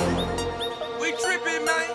We trippin', man.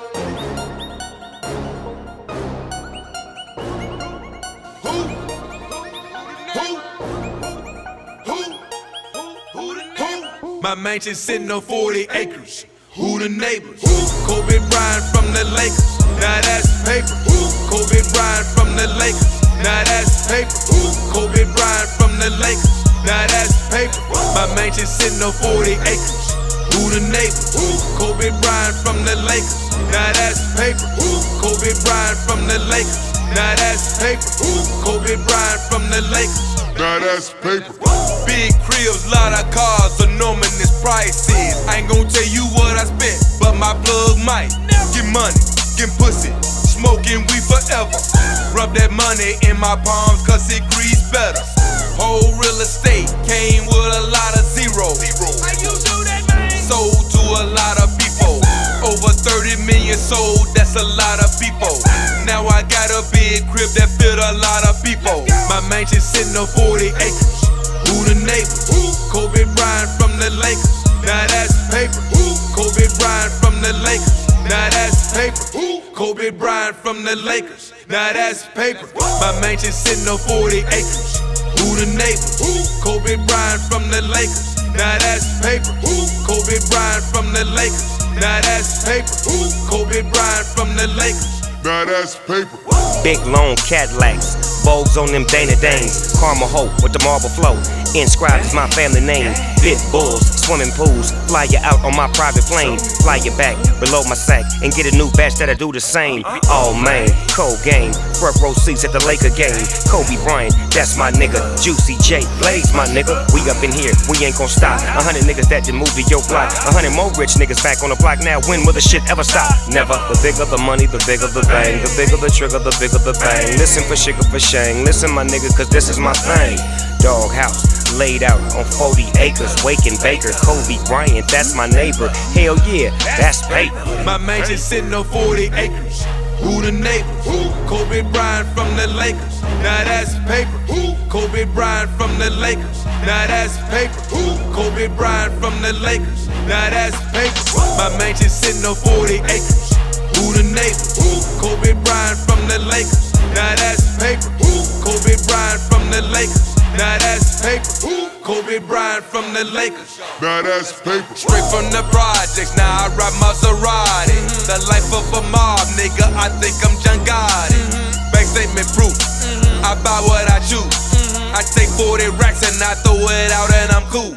Who? My mansion sitting on 40 acres. Who the neighbors? Kobe Bryant from the Lakers. Now that's paper. Kobe Bryant from the Lakers. Now that's paper. Kobe Bryant from the Lakers. Now that's paper. My mansion sitting on 40 acres. Who the neighbors? Kobe Bryant from the Lakers. Now that's paper. Kobe Bryant from the Lakers. Now that's paper. Kobe Bryant from the Lakers. Now that's paper. Big cribs, lot of cars, enormous prices. I ain't gon' tell you what I spent, but my plug might get money, get pussy, smoking weed forever. Rub that money in my palms, cause it grease better. Whole real estate came with a lot of zeros. How you do that, man? Sold to a lot of people. Over 30 million sold, that's a lot of people. Now I got a big crib that fit a lot of people. My mansion sitting on 40 acres. Who the neighbors? Kobe Bryant from the Lakers. Now that's paper. Kobe Bryant from the Lakers. Now that's paper. Kobe Bryant from the Lakers. Now that's paper. My mansion sitting on 40 acres. Who the neighbors? Kobe Bryant from the Lakers. Now that's paper. Kobe Bryant from the Lakers. Now that's paper. Kobe Bryant from the Lakers. Now that's paper. Big long Cadillacs, Vogues on them Dana Danes. Karma Hope with the marble flow. Inscribed is my family name. Pit bulls, swimming pools. Fly you out on my private plane. Fly you back below my sack and get a new batch that'll do the same. Oh man, cold game. Front row seats at the Laker game. Kobe Bryant, that's my nigga. Juicy J, Blaze my nigga. We up in here, we ain't gon' stop. 100 niggas that done moved to your block. 100 more rich niggas back on the block now. When will the shit ever stop? Never. The bigger the money, the bigger the bang. The bigger the trigger, the bigger the bang. Listen for sugar for shang. Listen my nigga, cause this is my thing. Dog house, laid out on 40 acres. Waking Baker, Kobe Bryant, that's my neighbor. Hell yeah, that's paper. My mansion sitting on 40 acres. Who the neighbors? Kobe Bryant from the Lakers. Now that's paper. Kobe Bryant from the Lakers. Now that's paper. Kobe Bryant from the Lakers. Now that's paper. My mansion sitting on 40 acres. Who the neighbors? Kobe Bryant from the Lakers. Now that's paper. Kobe Bryant from the Lakers. Now that's paper. Kobe Bryant from the Lakers. Now that's paper. Straight from the projects, now I ride Maserati. The life of a mob, nigga, I think I'm John Gotti. Bank statement proof, I buy what I choose. I take 40 racks and I throw it out and I'm cool.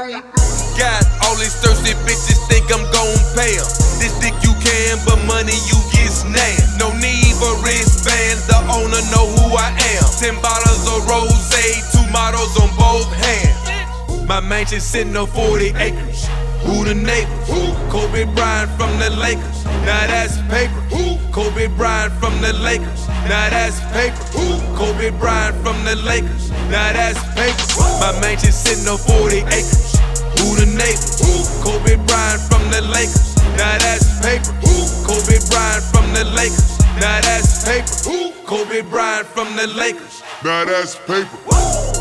Got all these thirsty bitches think I'm gon' pay 'em. This dick you can, but money you get snatched. No need for wristbands, the owner know who I am. 10 bottles of rosé, 2 models on both hands. My mansion sitting on 40 acres. Who the neighbors? Kobe Bryant from the Lakers. Now that's paper. Kobe Bryant from the Lakers. Now that's paper. Kobe Bryant from the Lakers. Now that's paper. My mansion sitting on 40 acres. Who the neighbors? Kobe Bryant from the Lakers. Now that's paper. Kobe Bryant from the Lakers. Now that's paper. Kobe Bryant from the Lakers. Now that's paper.